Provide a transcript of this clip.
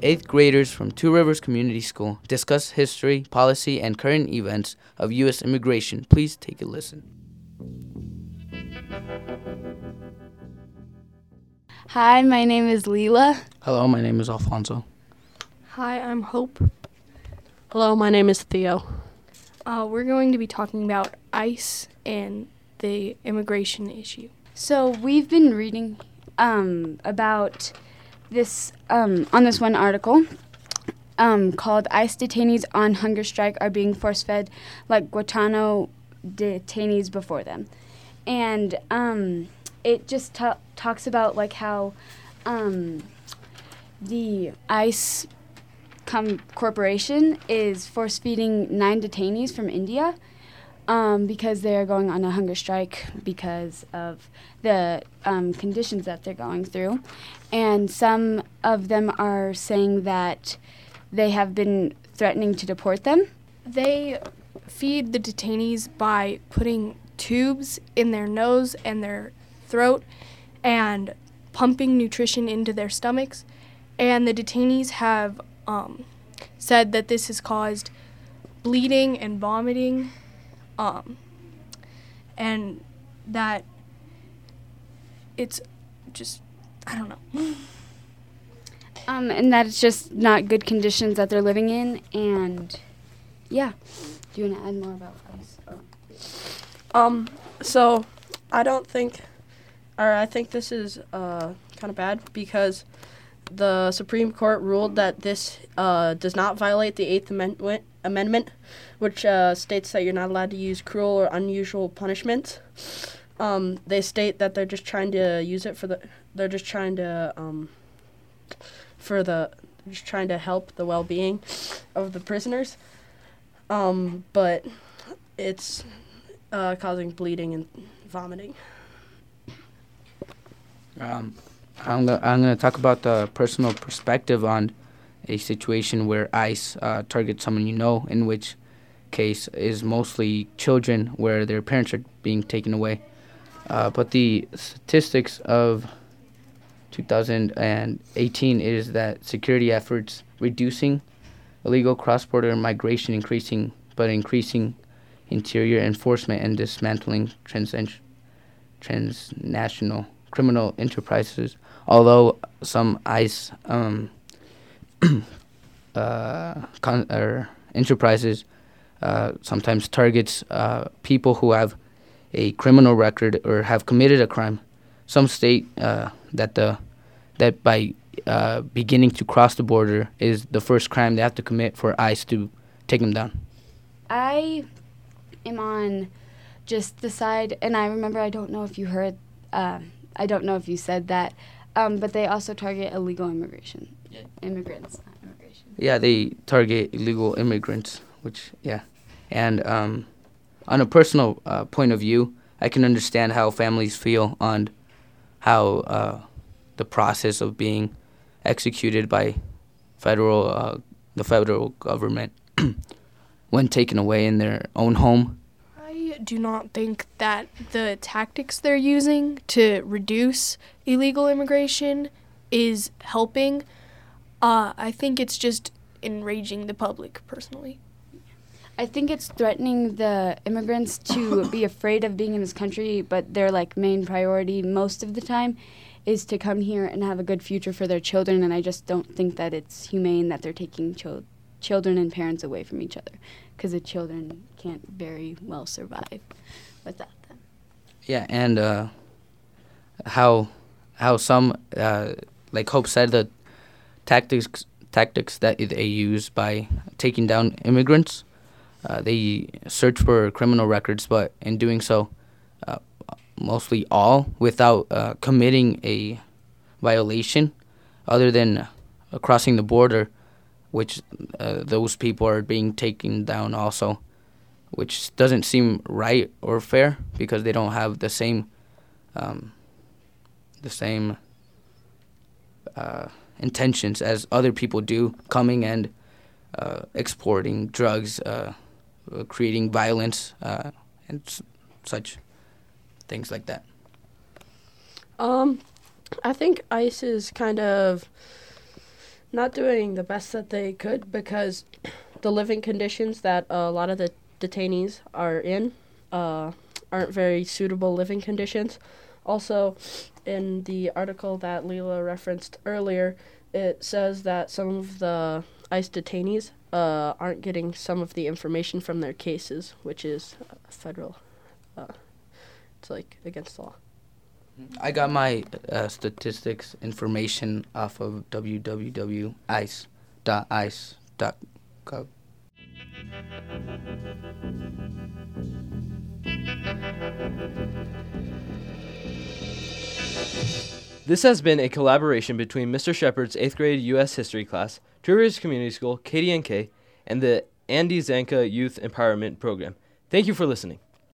8th graders from Two Rivers Community School discuss history, policy, and current events of U.S. immigration. Please take a listen. Hi, my name is Leela. Hello, my name is Alfonso. Hi, I'm Hope. Hello, my name is Theo. We're going to be talking about ICE and the immigration issue. So we've been reading about this on this one article called "ICE Detainees on Hunger Strike Are Being Force-Fed Like Guantanamo Detainees Before Them," and it just talks about like how the ICE corporation is force-feeding 9 detainees from India because they are going on a hunger strike because of the conditions that they're going through. And some of them are saying that they have been threatening to deport them. They feed the detainees by putting tubes in their nose and their throat and pumping nutrition into their stomachs. And the detainees have said that this has caused bleeding and vomiting, and that it's just, I don't know. And that it's just not good conditions that they're living in, and yeah. Do you want to add more about ICE? So I think this is kind of bad because the Supreme Court ruled that this does not violate the 8th Amendment, which states that you're not allowed to use cruel or unusual punishment. They state that they're just trying to use it they're just trying to help the well-being of the prisoners. But it's causing bleeding and vomiting. I'm going to talk about the personal perspective on a situation where ICE targets someone you know, in which case is mostly children where their parents are being taken away. But the statistics of 2018 is that security efforts reducing illegal cross-border migration, increasing interior enforcement and dismantling transnational criminal enterprises. Although some ICE enterprises sometimes targets people who have a criminal record or have committed a crime, some state that by beginning to cross the border is the first crime they have to commit for ICE to take them down. I am on just the side, and I remember, I don't know if you heard, I don't know if you said that, but they also target illegal immigration. Yeah. Immigrants, not immigration. Yeah, they target illegal immigrants, And on a personal point of view, I can understand how families feel on how the process of being executed by the federal government when taken away in their own home. I do not think that the tactics they're using to reduce illegal immigration is helping. I think it's just enraging the public, personally. I think it's threatening the immigrants to be afraid of being in this country, but their main priority most of the time is to come here and have a good future for their children, and I just don't think that it's humane that they're taking children and parents away from each other, because the children can't very well survive without them. Yeah, and how some, like Hope said, the tactics that they use by taking down immigrants, they search for criminal records, but in doing so, mostly all without committing a violation other than crossing the border, which those people are being taken down also, which doesn't seem right or fair because they don't have the same intentions as other people do, coming and exporting drugs, creating violence, and such things like that. I think ICE is kind of not doing the best that they could because the living conditions that a lot of the detainees are in aren't very suitable living conditions. Also, in the article that Leela referenced earlier, it says that some of the ICE detainees aren't getting some of the information from their cases, which is federal. It's like against the law. I got my statistics information off of www.ice.ice.gov. This has been a collaboration between Mr. Shepard's 8th grade U.S. History class, Two Rivers Community School, KDNK, and the Andy Zanka Youth Empowerment Program. Thank you for listening.